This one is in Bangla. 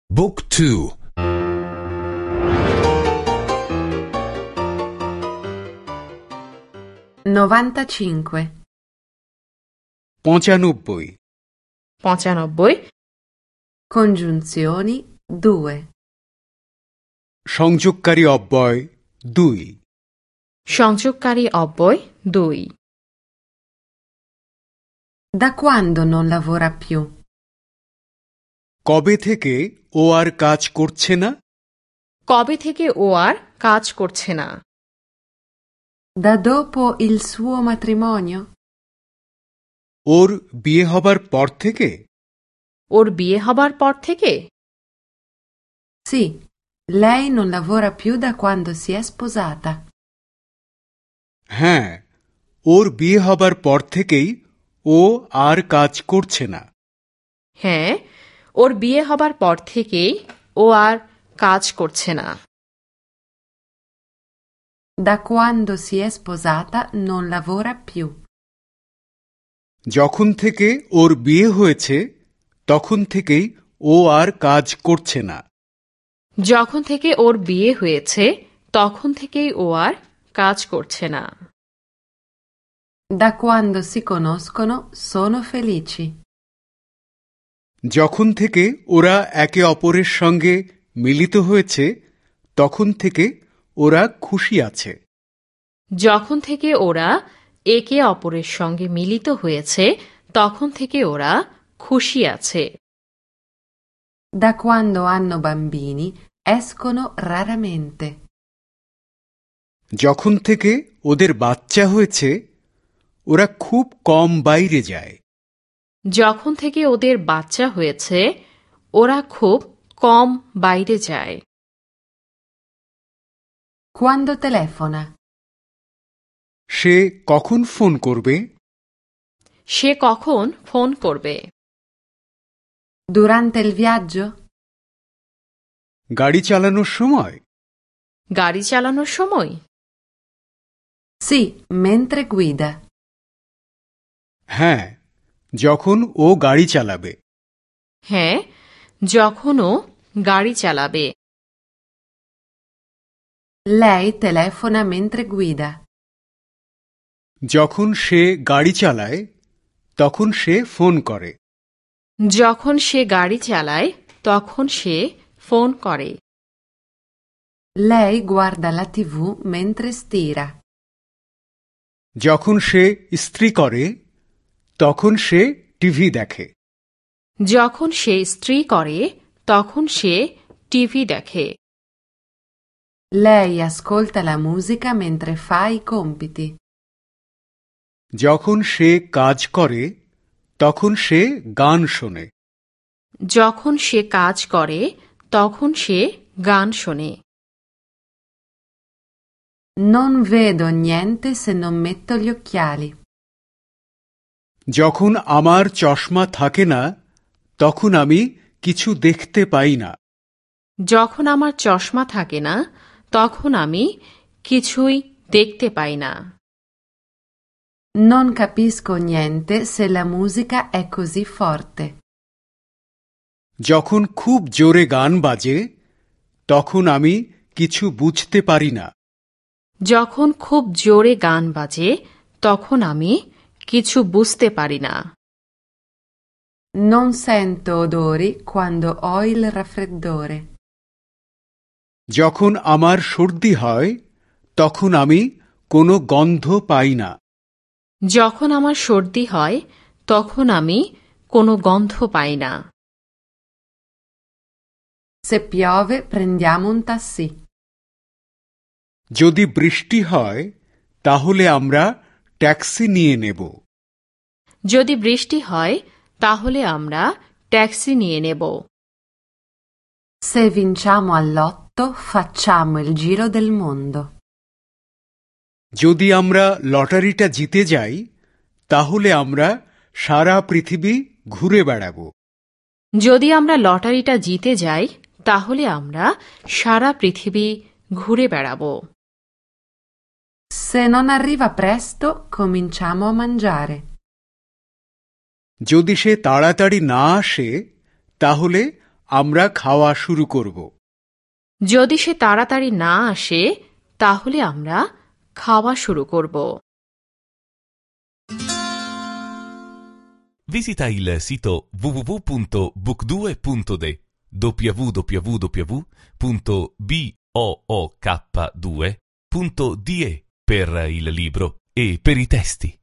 Book 2 95 95 95 Congiunzioni 2 সংযোগকারী অব্যয় 2 সংযোগকারী অব্যয় 2 Da quando non lavora più? কবে থেকে ও আর কাজ করছে না? কবে থেকে ও আর কাজ করছে না? Da dopo il suo matrimonio? ওর বিয়ে হবার পর থেকে? ওর বিয়ে হবার পর থেকে? Sì, lei non lavora più da quando si è sposata. হ্যাঁ, ওর বিয়ে হবার পর থেকেই ও আর কাজ করছে না। হ্যাঁ, ওর বিয়ে হবার পর থেকেই ও আর কাজ করছে না। Da quando si è sposata non lavora più. যখন থেকে ওর বিয়ে হয়েছে তখন থেকেই ও আর কাজ করছে না। যখন থেকে ওর বিয়ে হয়েছে তখন থেকেই ও আর কাজ করছে না। Da quando si conoscono sono felici. যখন থেকে ওরা একে অপরের সঙ্গে মিলিত হয়েছে তখন থেকে ওরা খুশি আছে। যখন থেকে ওরা একে অপরের সঙ্গে মিলিত হয়েছে তখন থেকে ওরা খুশি আছে। Da quando hanno bambini escono raramente. যখন থেকে ওদের বাচ্চা হয়েছে ওরা খুব কম বাইরে যায়। যখন থেকে ওদের বাচ্চা হয়েছে ওরা খুব কম বাইরে যায়। Quando telefona? সে কখন ফোন করবে? সে কখন ফোন করবে? Durante il viaggio? গাড়ি চালানোর সময়? গাড়ি চালানোর সময়? Sì, mentre guida. হ্যাঁ, যখন ও গাড়ি চালাবে। হ্যাঁ, যখন ও গাড়ি চালাবে। Lei telefona mentre guida. যখন সে গাড়ি চালায় তখন সে ফোন করে। যখন সে গাড়ি চালায় তখন সে ফোন করে। Lei guarda la TV mentre stira. যখন সে ইস্ত্রি করে তখন সে টিভি দেখে। যখন সে ইস্ত্রি করে তখন সে টিভি দেখে। Lei ascolta la musica mentre fa i compiti. যখন সে কাজ করে তখন সে গান শোনে। যখন সে কাজ করে তখন সে গান শোনে। Non vedo niente se non metto gli occhiali. যখন আমার চশমা থাকে না তখন আমি কিছু দেখতে পাই না। যখন আমার চশমা থাকে না তখন আমি কিছুই দেখতে পাই না। Non capisco niente se la musica è così forte. যখন খুব জোরে গান বাজে তখন আমি কিছু বুঝতে পারি না। যখন খুব জোরে গান বাজে তখন আমি কিছু বুঝতে পারি না। Non sento odori quando ho il raffreddore. যখন আমার সর্দি হয় তখন আমি কোনো গন্ধ পাই না। যখন আমার সর্দি হয় তখন আমি কোনো গন্ধ পাই না। Se piove prendiamo un taxi. যদি বৃষ্টি হয় তাহলে আমরা ট্যাক্সি নিয়ে নেব। যদি বৃষ্টি হয় তাহলে আমরা ট্যাক্সি নিয়ে নেব। Se vinciamo all'otto facciamo il giro del mondo. যদি আমরা লটারিটা জিতে যাই তাহলে আমরা সারা পৃথিবী ঘুরে বেড়াব। যদি আমরা লটারিটা জিতে যাই তাহলে আমরা সারা পৃথিবী ঘুরে বেড়াব। Se non arriva presto cominciamo a mangiare. যদি সে তাড়াতাড়ি না আসে তাহলে আমরা খাওয়া শুরু করব। যদি সে তাড়াতাড়ি না আসে তাহলে আমরা খাওয়া শুরু করব। Visita il sito www.book2.de www.book2.de per il libro e per i testi.